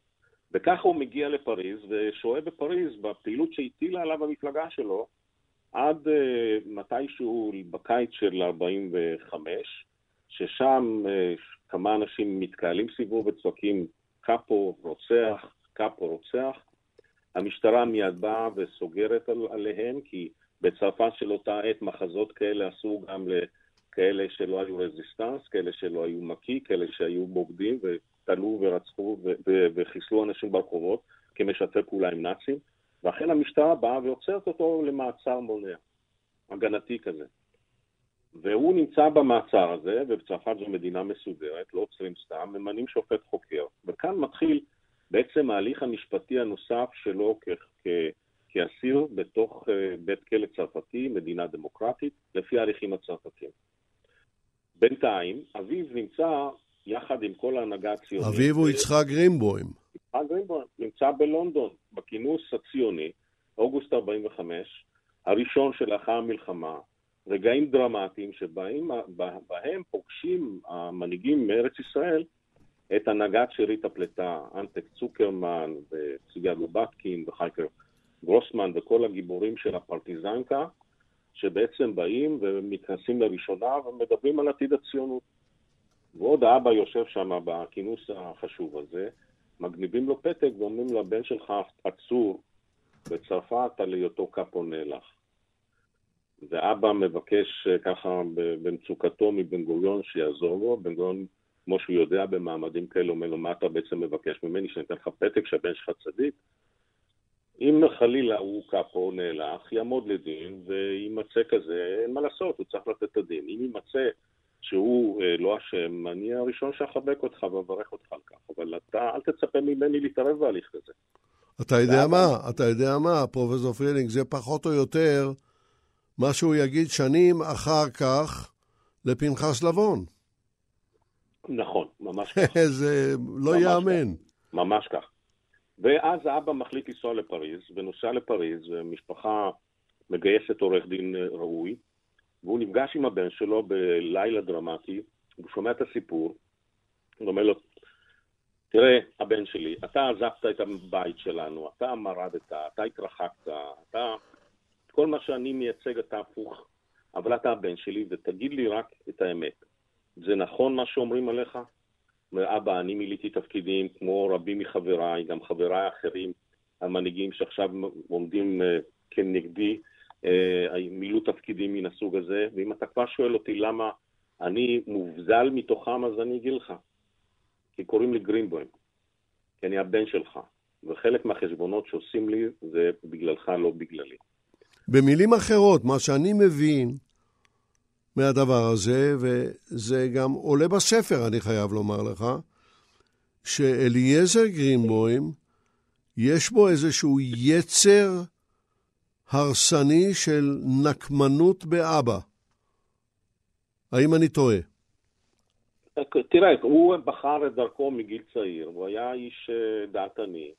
וככה הוא מגיע לפריז, ושוהה בפריז בפעילות שהטילה עליו המפלגה שלו, עד מתישהו בקיץ של 45, ששם כמה אנשים מתקהלים סביבו וצועקים קאפו רוצח, קאפו רוצח. המשטרה מיד באה וסוגרת עליהם, כי בצרפת של אותה עת מחזות כאלה עשו גם לכאלה שלא היו רזיסטנס, כאלה שלא היו מקי, כאלה שהיו בוגדים ותלו ורצחו וחיסלו אנשים ברחובות כמשתפי פעולה עם נאצים. ואכן המשטרה באה ועוצרת אותו למעצר מונע, הגנתי כזה. והוא נמצא במעצר הזה, ובצרפת זו מדינה מסודרת, לא עוצרים סתם, ממנים שופט חוקר. וכאן מתחיל בעצם ההליך המשפטי הנוסף שלו כאסיר בתוך בית כלא צרפתי, מדינה דמוקרטית, לפי ההליכים הצרפתיים. בינתיים, אביו נמצא יחד עם כל ההנהגה הציונית.
אביו הוא יצחק גרינבוים.
יצחק גרינבוים נמצא בלונדון, בכינוס הציוני, אוגוסט 45, הראשון שלאחר המלחמה, רגעים דרמטיים שבהם פוגשים המנהיגים מארץ ישראל את הנהגת שארית הפלטה, אנטק צוקרמן וציגה לובטקין וחייקר גרוסמן וכל הגיבורים של הפרטיזנקה, שבעצם באים ומתכנסים לראשונה ומדברים על עתיד הציונות. ועוד האבא יושב שם בכינוס החשוב הזה, מגניבים לו פתק ואומרים לו, הבן שלך עצור בצרפת על היותו קאפו נאלח. ואבא מבקש ככה במצוקתו מבן גוריון שיעזור לו. בן גוריון, כמו שהוא יודע במעמדים כאלה, אומר לו, מה אתה בעצם מבקש ממני? שאני אתן לך פתק שהבן שלך צדיק? אם חלילה הוא קאפו נאלח, יעמוד לדין, וימצא כזה, אין מה לעשות, הוא צריך לתת את הדין. אם יימצא שהוא לא אשם, אני הראשון שאחבק אותך וברך אותך על כך. אבל אתה, אל תצפה ממני להתערב בהליך כזה.
אתה יודע מה, פרופסור פרילינג, זה פחות או יותר מה שהוא יגיד שנים אחר כך לפנחס לבון.
נכון, ממש כך.
זה לא יאמן.
ממש כך. ואז האבא מחליט לנסוע לפריז, ונוסע לפריז, משפחה מגייסת עורך דין ראוי, והוא נפגש עם הבן שלו בלילה דרמטי, הוא שומע את הסיפור, הוא אומר לו, תראה, הבן שלי, אתה עזבת את הבית שלנו, אתה מרדת, אתה התרחקת, כל מה שאני מייצג אתה הפוך, אבל אתה הבן שלי, ותגיד לי רק את האמת. זה נכון מה שאומרים עליך? אבא, אני מיליתי תפקידים כמו רבים מחבריי, גם חבריי האחרים, המנהיגים שעכשיו עומדים כנגדי, מילאו תפקידים מן הסוג הזה, ואם אתה כבר שואל אותי למה אני מובזל מתוכם, אז אני אגיד לך. כי קוראים לי גרינבוים, כי אני הבן שלך, וחלק מהחשבונות שעושים לי זה בגללך, לא בגללי.
במילים אחרות, מה שאני מבין מהדבר הזה, וזה גם עולה בספר, אני חייב לומר לך, שאליעזר גרינבוים, יש בו איזשהו יצר הרסני של נקמנות באבא. האם אני טועה?
תראה, הוא בחר את דרכו מגיל צעיר, הוא היה איש דעתני,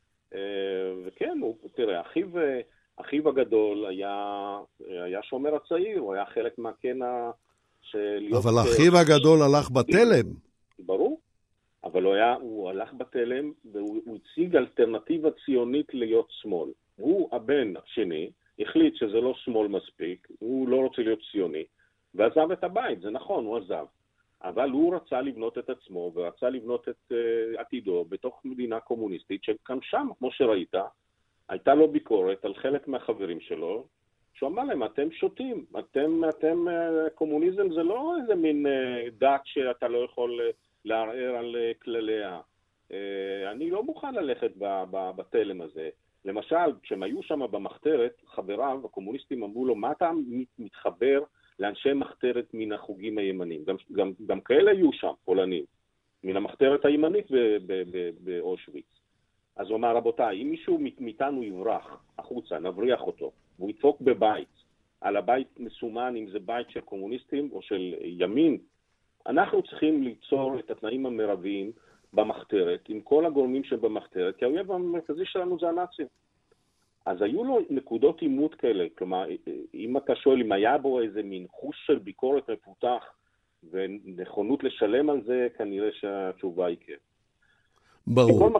וכן, תראה, אחיו הגדול היה שומר הצעיר, הוא היה חלק מהקנה של...
אבל אחיו הגדול הלך בתלם.
ברור, אבל הוא הלך בתלם, והוא הציג אלטרנטיבה ציונית להיות שמאל. הוא, הבן השני, החליט שזה לא שמאל מספיק, הוא לא רוצה להיות ציוני, ועזב את הבית, זה נכון, הוא עזב. אבל הוא רצה לבנות את עצמו, ורצה לבנות את עתידו בתוך מדינה קומוניסטית, שגם שם, כמו שראית, הייתה לו ביקורת על חלק מהחברים שלו, שהוא אמר להם, אתם שוטים, אתם קומוניזם זה לא איזה מין דת שאתה לא יכול לערער על כלליה. אני לא מוכן ללכת בתלם הזה. למשל, כשהם היו שם במחתרת, חבריו, הקומוניסטים אמרו לו, מה אתה מתחבר לאנשי מחתרת מן החוגים הימנים? גם כאלה היו שם, פולנים, מן המחתרת הימנית באושוויץ. אז הוא אמר, רבותיי, אם מישהו מאיתנו יברח החוצה, נבריח אותו, והוא ידפוק בבית, על הבית מסומן, אם זה בית של קומוניסטים או של ימין, אנחנו צריכים ליצור את התנאים המרביים במחתרת, עם כל הגורמים שבמחתרת, כי האויב המרכזי שלנו זה הנאצים. אז היו לו נקודות עימות כאלה, כלומר, אם אתה שואל אם היה בו איזה מין חוש של ביקורת מפותח, ונכונות לשלם על זה, כנראה שהתשובה היא כן.
ברור.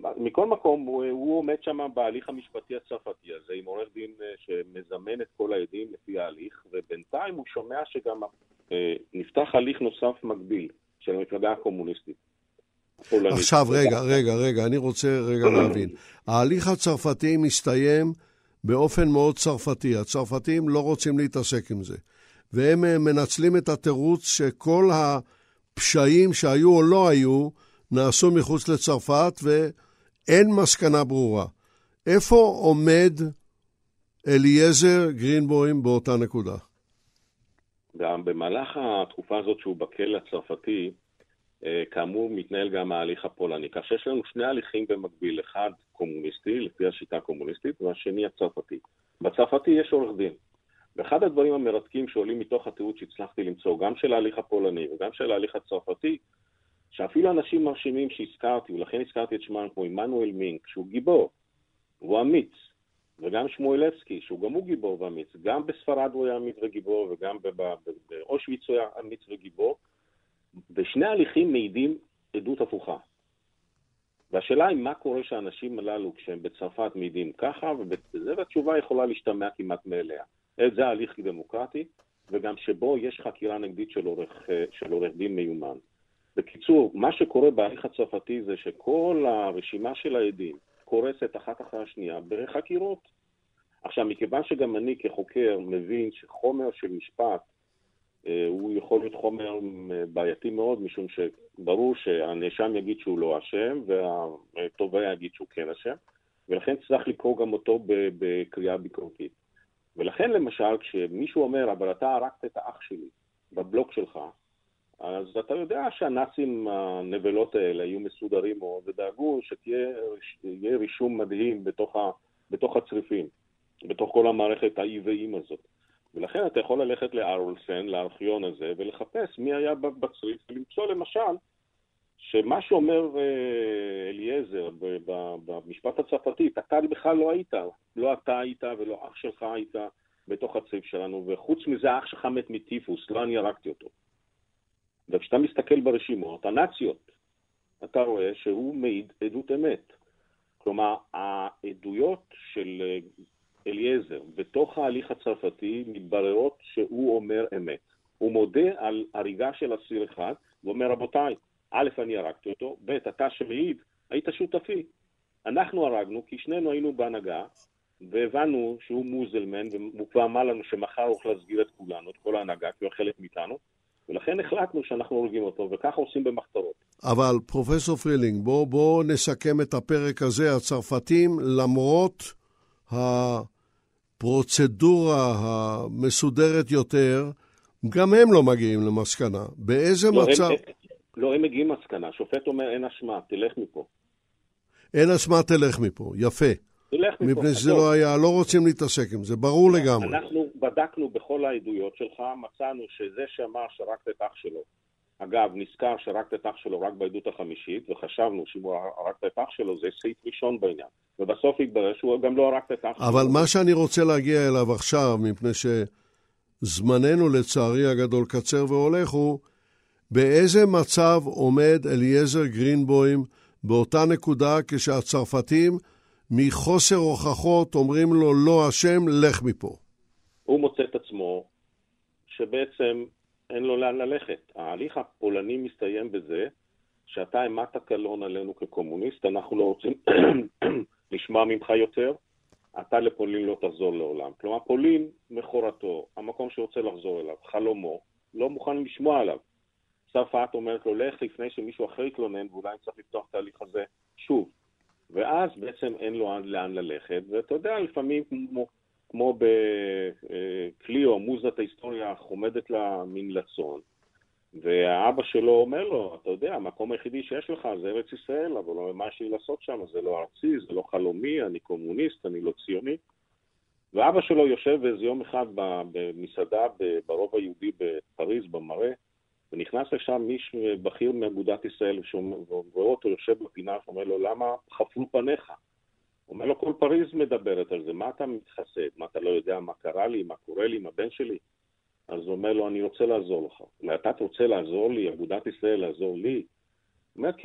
מכל מקום, הוא עומד שם בהליך המשפטי הצרפתי הזה, עם עורך דין שמזמן את כל העדים לפי ההליך, ובינתיים הוא שומע שגם נפתח הליך נוסף מקביל של המפלגה הקומוניסטית.
עכשיו, רגע, אני רוצה להבין. ההליך הצרפתי מסתיים באופן מאוד צרפתי. הצרפתים לא רוצים להתעסק עם זה. והם מנצלים את התירוץ שכל הפשעים שהיו או לא היו, נעשו מחוץ לצרפת ואין מסקנה ברורה. איפה עומד אליעזר גרינבוים באותה נקודה?
גם במהלך התקופה הזאת שהוא בכלא הצרפתי, כאמור מתנהל גם ההליך הפולני. כך שיש לנו שני הליכים במקביל, אחד קומוניסטי, לפי השיטה הקומוניסטית, והשני הצרפתי. בצרפתי יש עורך דין. ואחד הדברים המרתקים שעולים מתוך התיעוד שהצלחתי למצוא, גם של ההליך הפולני וגם של ההליך הצרפתי, שאפילו אנשים מרשימים שהזכרתי, ולכן הזכרתי את שמם כמו עמנואל מינק, שהוא גיבור, והוא אמיץ, וגם שמואלבסקי, שהוא גם הוא גיבור ואמיץ, גם בספרד הוא היה אמיץ וגיבור, וגם באושוויץ הוא היה אמיץ וגיבור, ושני ההליכים מעידים עדות הפוכה. והשאלה היא מה קורה שהאנשים הללו כשהם בצרפת מעידים ככה, והתשובה יכולה להשתמע כמעט מאליה. זה ההליך דמוקרטי, וגם שבו יש חקירה נגדית של עורך דין מיומן. בקיצור, מה שקורה בהליך הצרפתי זה שכל הרשימה של העדים קורסת אחת אחרי השנייה בחקירות. עכשיו, מכיוון שגם אני כחוקר מבין שחומר של משפט הוא יכול להיות חומר בעייתי מאוד, משום שברור שהנאשם יגיד שהוא לא אשם, והתובע יגיד שהוא כן אשם, ולכן צריך לקרוא גם אותו בקריאה ביקורתית. ולכן למשל, כשמישהו אומר, אבל אתה הרגת את האח שלי בבלוק שלך, אז אתה יודע שהנאצים, הנבלות האלה, היו מסודרים מאוד, ודאגו שתהיה רישום מדהים בתוך הצריפים, בתוך כל המערכת האי-ואים הזאת. ולכן אתה יכול ללכת לארולסן, לארכיון הזה, ולחפש מי היה בצריף, ולמצוא למשל, שמה שאומר אליעזר במשפט הצרפתי, אתה בכלל לא היית, לא אתה היית ולא אח שלך היית בתוך הצריף שלנו, וחוץ מזה האח שלך מת מטיפוס, לא אני הרגתי אותו. וכשאתה מסתכל ברשימות, הנאציות, אתה רואה שהוא מעיד עדות אמת. כלומר, העדויות של אליעזר בתוך ההליך הצרפתי מתבררות שהוא אומר אמת. הוא מודה על הריגה של אסיר אחד, ואומר, רבותיי, א', אני הרגתי אותו, ב', אתה שמעיד, היית שותפי. אנחנו הרגנו כי שנינו היינו בהנהגה, והבנו שהוא מוזלמן, והוא כבר אמר לנו שמחר הולך להסגיר את כולנו, את כל ההנהגה, כי הוא חלק מאיתנו, ולכן החלטנו שאנחנו הורגים אותו, וככה עושים במחתרות.
אבל פרופסור פרילינג, בוא נסכם את הפרק הזה. הצרפתים, למרות הפרוצדורה המסודרת יותר, גם הם לא מגיעים למסקנה. באיזה מצב?
לא, הם מגיעים למסקנה. שופט אומר, אין אשמה, תלך מפה.
אין אשמה, תלך מפה. יפה.
תלך מפה.
מפני שזה לא היה, לא רוצים להתעסק עם זה, ברור לגמרי.
אנחנו בדקנו בכל העדויות שלך, מצאנו שזה שאמר שרקת את אח שלו. אגב, נזכר שרקת את אח שלו רק בעדות החמישית, וחשבנו שאם הוא רקת את אח שלו, זה סעיף ראשון בעניין. ובסוף התברר שהוא גם לא רקת את אח שלו.
אבל מה שאני רוצה להגיע אליו עכשיו, מפני שזמננו לצערי הגדול קצר והולך, הוא באיזה מצב עומד אליעזר גרינבוים באותה נקודה כשהצרפתים מחוסר הוכחות אומרים לו לא אשם, לך מפה.
הוא מוצא את עצמו שבעצם אין לו לאן ללכת. ההליך הפולני מסתיים בזה שאתה העמדת קלון עלינו כקומוניסט, אנחנו לא רוצים לשמוע ממך יותר, אתה לפולין לא תחזור לעולם. כלומר, פולין מחורתו, המקום שרוצה לחזור אליו, חלומו, לא מוכן לשמוע עליו. צרפת אומרת לו, לך לפני שמישהו אחר יתלונן, ואולי צריך לפתוח את ההליך הזה שוב. ואז בעצם אין לו לאן ללכת, ואתה יודע, לפעמים כמו בקליו, מוזת ההיסטוריה חומדת לה מן לצון, והאבא שלו אומר לו, אתה יודע, המקום היחידי שיש לך זה ארץ ישראל, אבל מה יש לי לעשות שם? זה לא ארצי, זה לא חלומי, אני קומוניסט, אני לא ציוני. ואבא שלו יושב איזה יום אחד במסעדה ברובע היהודי בפריז, במראה, ונכנס לשם מישהו בכיר מאגודת ישראל, ורואה אותו יושב בפינה, ואומר לו, למה חפרו פניך? הוא אומר לו, כל פריז מדברת על זה, מה אתה מתחסד? מה אתה לא יודע מה קרה לי, מה קורה לי עם הבן שלי? אז הוא אומר לו, אני רוצה לעזור לך. אתה רוצה לעזור לי, אגודת ישראל לעזור לי? הוא אומר, כן,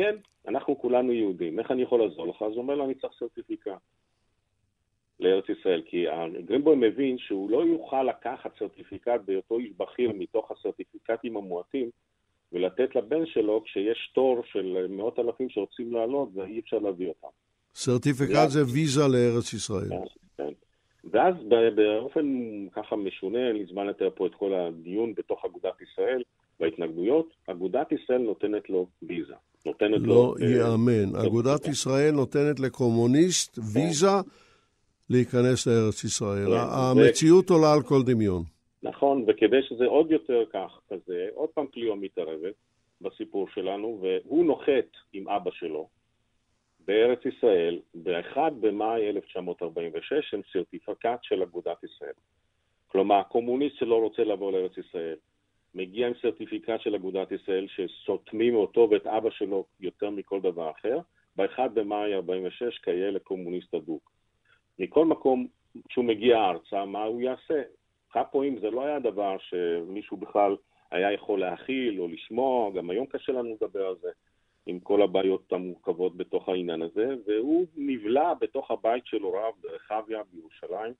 אנחנו כולנו יהודים, איך אני יכול לעזור לך? אז הוא אומר לו, אני צריך סרטיפיקט לארץ ישראל, כי גרינבוים מבין שהוא לא יוכל לקחת סרטיפיקט בהיותו איש בכיר מתוך הסרטיפיקטים המועטים, ולתת לבן שלו כשיש תור של מאות אלפים שרוצים לעלות, ואי אפשר להביא אותם.
סרטיפיקט זה ויזה לארץ ישראל.
כן. ואז באופן ככה משונה, אין לי זמן לתאר פה את כל הדיון בתוך אגודת ישראל, בהתנגדויות, אגודת ישראל נותנת לו ויזה.
לא יאמן. אגודת ישראל נותנת לקומוניסט ויזה להיכנס לארץ ישראל. המציאות עולה על כל דמיון.
נכון, וכדי שזה עוד יותר כך כזה, עוד פעם קליו מתערבת בסיפור שלנו, והוא נוחת עם אבא שלו בארץ ישראל ב-1 במאי 1946 עם סרטיפיקט של אגודת ישראל. כלומר, הקומוניסט שלא רוצה לבוא לארץ ישראל, מגיע עם סרטיפיקט של אגודת ישראל שסותמים אותו ואת אבא שלו יותר מכל דבר אחר, ב-1 במאי 46 כילד קומוניסט אדוק. מכל מקום, כשהוא מגיע ארצה, מה הוא יעשה? חפואים זה לא היה דבר שמישהו בכלל היה יכול להכיל או לשמוע, גם היום קשה לנו לדבר על זה, עם כל הבעיות המורכבות בתוך העניין הזה, והוא נבלע בתוך הבית של הוריו ברחביה בירושלים,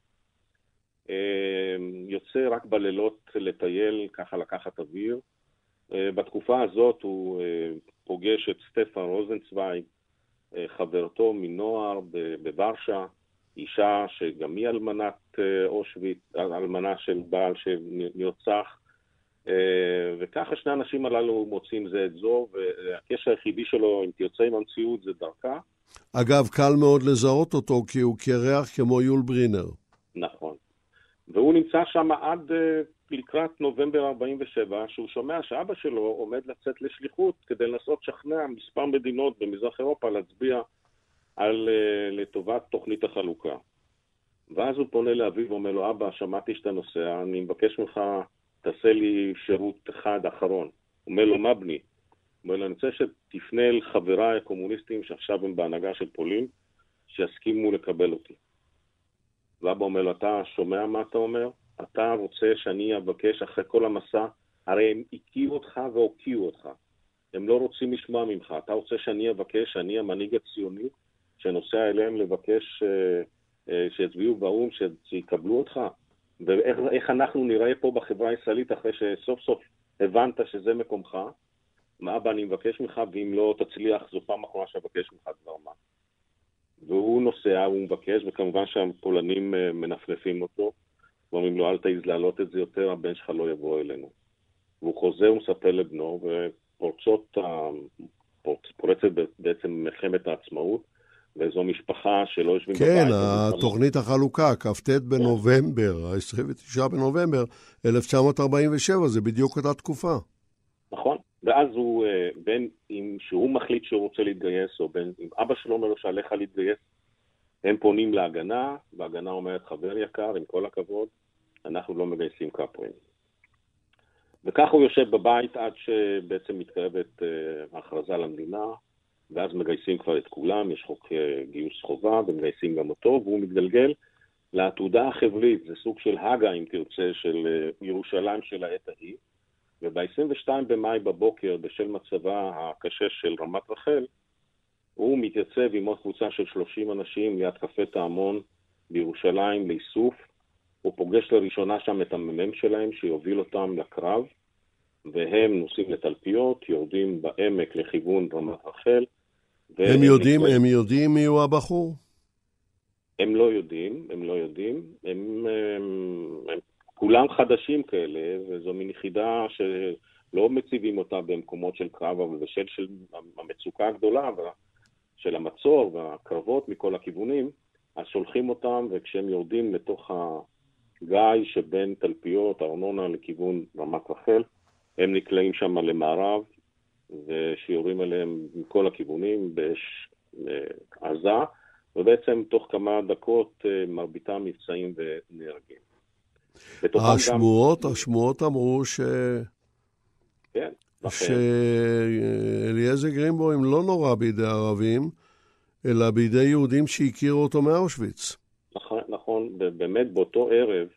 יוצא רק בלילות לטייל, ככה לקחת אוויר. בתקופה הזאת הוא פוגש את סטפן רוזנצוויג, חברתו מנוער בוורשה, אישה שגם היא אלמנת אושוויץ, אלמנה של בעל שנרצח, וככה שני האנשים הללו מוצאים זה את זו, והקשר היחידי שלו, אם תרצה עם המציאות, זה דרכה.
אגב, קל מאוד לזהות אותו, כי הוא קרח כמו יול ברינר.
נכון. והוא נמצא שם עד לקראת נובמבר 47, שהוא שומע שאבא שלו עומד לצאת לשליחות, כדי לנסות שכנע מספר מדינות במזרח אירופה להצביע לטובת תוכנית החלוקה. ואז הוא פונה לאביו ואומר לו, אבא, שמעתי שאתה נוסע, אני מבקש ממך, תעשה לי שירות אחד אחרון. הוא אומר לו, מה בני? הוא אומר לו, אני רוצה שתפנה אל חבריי הקומוניסטים שעכשיו הם בהנהגה של פולין, שיסכימו לקבל אותי. ואבא אומר לו, אתה שומע מה אתה אומר? אתה רוצה שאני אבקש אחרי כל המסע? הרי הם הקיעו אותך והוקיעו אותך. הם לא רוצים לשמוע ממך. אתה רוצה שאני אבקש, שאני המנהיג הציוני, שנוסע אליהם לבקש שיצביעו באום, שיקבלו אותך? ואיך אנחנו נראה פה בחברה הישראלית אחרי שסוף סוף הבנת שזה מקומך? מה אבא, אני מבקש ממך, ואם לא תצליח, זו פעם אחרונה שבקש ממך דבר מה. והוא נוסע, הוא מבקש, וכמובן שהפולנים מנפנפים אותו, ואומרים לו, אל תעיז להעלות את זה יותר, הבן שלך לא יבוא אלינו. והוא חוזר ומספר לבנו, ופורצת בעצם מלחמת העצמאות, וזו משפחה שלא יושבים בבית.
כן, התוכנית החלוקה, כ"ט בנובמבר, ה-29 בנובמבר 1947, זה בדיוק אותה תקופה.
נכון, ואז הוא, בין אם שהוא מחליט שהוא רוצה להתגייס, או בין אם אבא שלו אומר לו שעליך להתגייס, הם פונים להגנה, וההגנה אומרת, חבר יקר, עם כל הכבוד, אנחנו לא מגייסים קפואים. וכך הוא יושב בבית עד שבעצם מתקרבת ההכרזה למדינה, ואז מגייסים כבר את כולם, יש חוק גיוס חובה, ומגייסים גם אותו, והוא מתגלגל לעתודה החבלית, זה סוג של הגה, אם תרצה, של ירושלים של העת ההיא, וב-22 במאי בבוקר, בשל מצבה הקשה של רמת רחל, הוא מתייצב עם עוד קבוצה של 30 אנשים ליד קפה טעמון בירושלים לאיסוף, הוא פוגש לראשונה שם את המ"מ שלהם שיוביל אותם לקרב, והם נוסעים לתלפיות, יורדים בעמק לכיוון רמת רחל.
הם יודעים מי הוא הבחור?
הם לא יודעים. הם כולם חדשים כאלה, וזו מין יחידה שלא מציבים אותה במקומות של קרב, אבל בשל של המצוקה הגדולה של המצור והקרבות מכל הכיוונים, אז שולחים אותם, וכשהם יורדים לתוך הגיא שבין תלפיות, ארנונה לכיוון רמת רחל, הם נקלעים שם למערב, ושיורים עליהם מכל הכיוונים באש עזה, ובעצם תוך כמה דקות מרביתם מבצעים ונהרגים.
השמועות אמרו
כן,
שאליעזר גרינבוים לא נורא בידי ערבים, אלא בידי יהודים שהכירו אותו מאושוויץ.
נכון, באמת באותו ערב,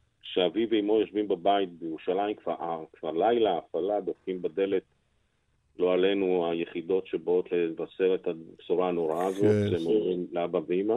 שאבי ואמו יושבים בבית בירושלים כבר לילה, הפעלה, דופקים בדלת לא עלינו היחידות שבאות לבשר את הבשורה הנוראה הזאת, שהם אומרים לאבא ואמא,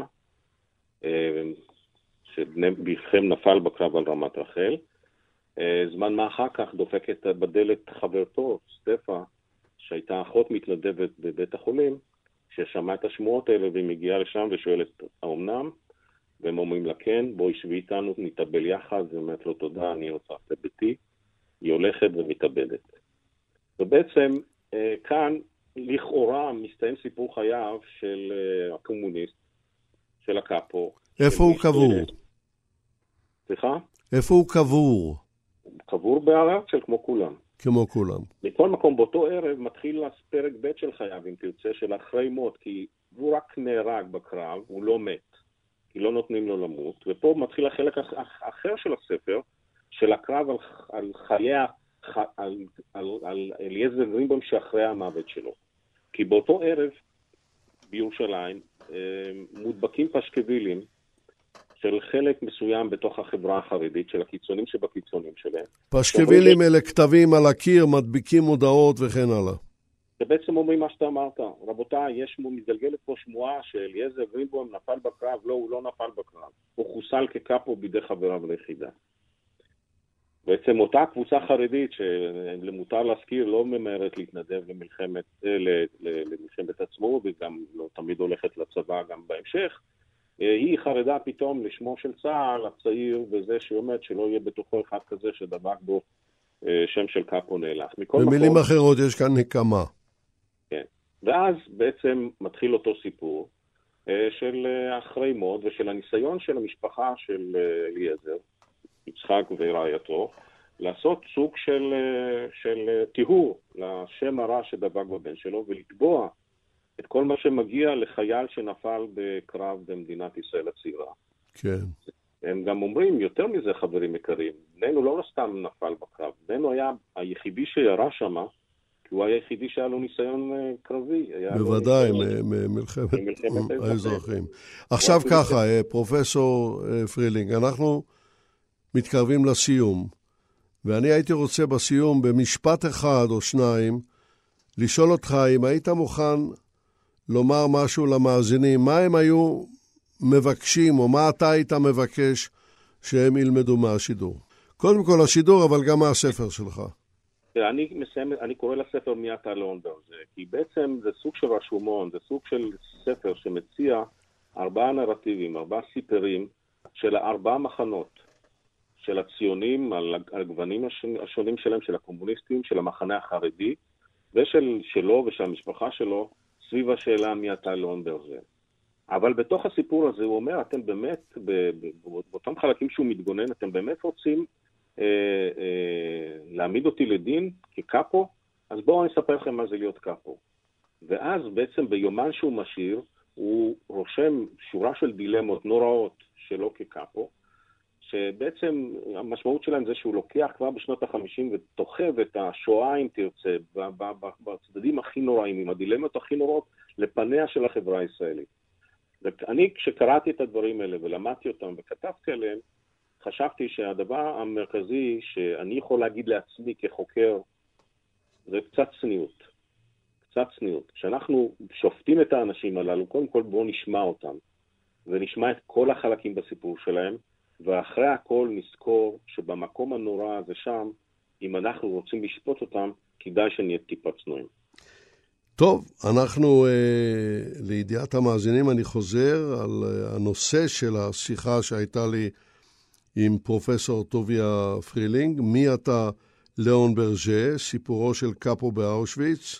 שברכם נפל בקרב על רמת רחל. זמן מה אחר כך דופקת בדלת חברתו, סטפה, שהייתה אחות מתנדבת בבית החולים, ששמעה את השמועות האלה והיא מגיעה לשם ושואלת, האומנם? והם אומרים לה כן, בואי שבי איתנו, נתאבל יחד, ואומרת לו תודה, אני רוצה את ביתי. היא הולכת ומתאבדת. ובעצם כאן לכאורה מסתיים סיפור חייו של הקומוניסט, של הקאפו.
איפה הוא קבור?
סליחה?
איפה הוא קבור?
הוא קבור בהר-הרצל כמו כולם.
כמו כולם.
מכל מקום, באותו ערב מתחיל פרק ב' של חייו, אם תרצה, של אחרי מות, כי הוא רק נהרג בקרב, הוא לא מת, כי לא נותנים לו למות, ופה מתחיל החלק אחר של הספר, של הקרב על חייה, על אליעזר גרינבוים שאחרי המוות שלו. כי באותו ערב בירושלים מודבקים פשקווילים של חלק מסוים בתוך החברה החרדית, של הקיצונים שבקיצונים שלהם.
פשקווילים אלה כתבים על הקיר, מדביקים מודעות וכן הלאה.
שבעצם אומרים מה שאתה אמרת, רבותיי, מתגלגלת פה שמועה שאליעזר גרינבוים נפל בקרב, לא, הוא לא נפל בקרב. הוא חוסל כקאפו בידי חבריו ליחידה. בעצם אותה קבוצה חרדית, שלמותר להזכיר, לא ממהרת להתנדב למלחמת עצמו, וגם לא תמיד הולכת לצבא גם בהמשך, היא חרדה פתאום לשמו של צה"ל, הצעיר, וזה שאומרת שלא יהיה בתוכו אחד כזה שדבק בו שם של קאפו נאלח.
במילים אחרות יש כאן נקמה.
כן. ואז בעצם מתחיל אותו סיפור של אחרי מות ושל הניסיון של המשפחה של אליעזר, יצחק ורעייתו, לעשות סוג של טיהור לשם הרע שדבק בבן שלו, ולתבוע את כל מה שמגיע לחייל שנפל בקרב במדינת ישראל הצעירה.
כן.
הם גם אומרים, יותר מזה חברים יקרים, בנינו לא סתם נפל בקרב, בנינו היה היחידי שירה שמה, כי הוא היה היחידי שהיה לו ניסיון קרבי.
בוודאי, ממלחמת האזרחים. עכשיו ככה, פרופסור פרילינג, אנחנו מתקרבים לסיום, ואני הייתי רוצה בסיום, במשפט אחד או שניים, לשאול אותך אם היית מוכן לומר משהו למאזינים, מה הם היו מבקשים, או מה אתה היית מבקש שהם ילמדו מהשידור. קודם כל השידור, אבל גם מהספר שלך.
אני קורא לספר מי אתה לאונברג, כי בעצם זה סוג של רשומון, זה סוג של ספר שמציע 4 נרטיבים, 4 סיפורים של 4 מחנות, של הציונים על הגוונים השונים שלהם, של הקומוניסטים, של המחנה החרדי, ושלו ושל המשפחה שלו, סביב השאלה מי אתה לאונברג. אבל בתוך הסיפור הזה הוא אומר, אתם באמת, באותם חלקים שהוא מתגונן, אתם באמת רוצים להעמיד אותי לדין כקאפו? אז בואו אני אספר לכם מה זה להיות קאפו. ואז בעצם ביומן שהוא משאיר, הוא רושם שורה של דילמות נוראות שלו כקאפו, שבעצם המשמעות שלהם זה שהוא לוקח כבר בשנות ה-50 ותוחב את השואה, אם תרצה, בצדדים הכי נוראים, עם הדילמות הכי נוראות, לפניה של החברה הישראלית. אני, כשקראתי את הדברים האלה ולמדתי אותם וכתבתי עליהם, חשבתי שהדבר המרכזי שאני יכול להגיד לעצמי כחוקר, זה קצת צניעות. קצת צניעות. כשאנחנו שופטים את האנשים הללו, קודם כל בואו נשמע אותם, ונשמע את כל החלקים בסיפור שלהם, ואחרי הכל נזכור שבמקום הנורא הזה שם, אם אנחנו רוצים לשפוט אותם, כדאי שנהיה טיפה צנועים.
טוב, אנחנו לידיעת המאזינים, אני חוזר על הנושא של השיחה שהייתה לי עם פרופסור טוביה פרילינג, מי אתה לאון ברג'ה, סיפורו של קאפו באושוויץ.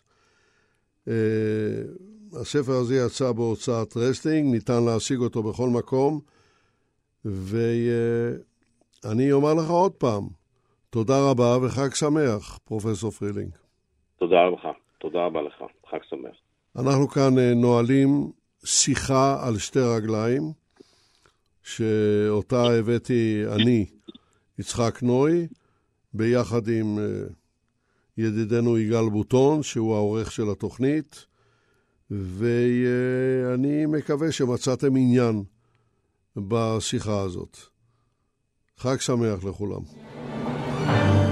הספר הזה יצא בהוצאת רסלינג, ניתן להשיג אותו בכל מקום, ואני אומר לך עוד פעם, תודה רבה וחג שמח, פרופסור פרילינג.
תודה רבה. תודה רבה לך, חג שמח.
אנחנו כאן נועלים שיחה על 2 רגליים, שאותה הבאתי אני, יצחק נוי, ביחד עם ידידנו יגאל בוטון, שהוא העורך של התוכנית, ואני מקווה שמצאתם עניין בשיחה הזאת. חג שמח לכולם.